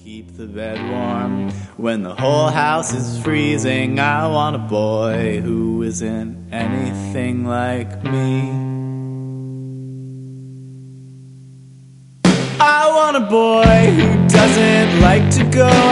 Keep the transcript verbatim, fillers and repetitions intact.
keep the bed warm when the whole house is freezing. I want a boy who isn't anything like me. I want a boy who doesn't like to go